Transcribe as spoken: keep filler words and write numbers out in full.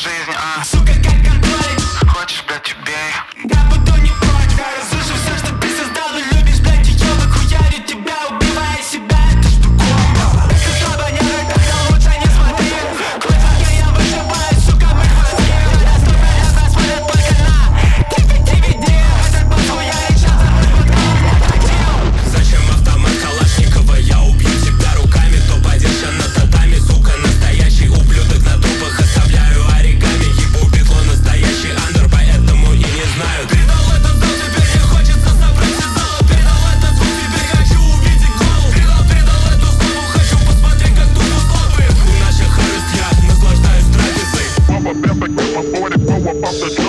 жизнь, а сука, как контроль. Хочешь, блядь, убей. Да буду не прочь, я разрушу все, что ты создал. Но любишь, блядь, ее выхуярю тебя, убивая себя, это ж другое. Ты слабо не рык, тогда лучше не смотри. Хоть в я вышибаю, сука, мы хвостки. Когда сто миллионов смотрят только на ти ви ди. Этот босс хуярит, сейчас забудь, под голову. Зачем автомат Калашникова? Я убью тебя руками. Топ-один на татами, сука, настоящий ублюдок. На трупах оставляю оригами. Ебу битло, настоящий андер, поэтому и не знаю. Передал этот зал, теперь мне хочется собрать все зало. Передал этот звук, теперь хочу увидеть голову. Передал, передал эту славу, хочу посмотреть, как душу слабые. У наших харест я наслаждаюсь трапезой. Mama, never get my boy to grow up off the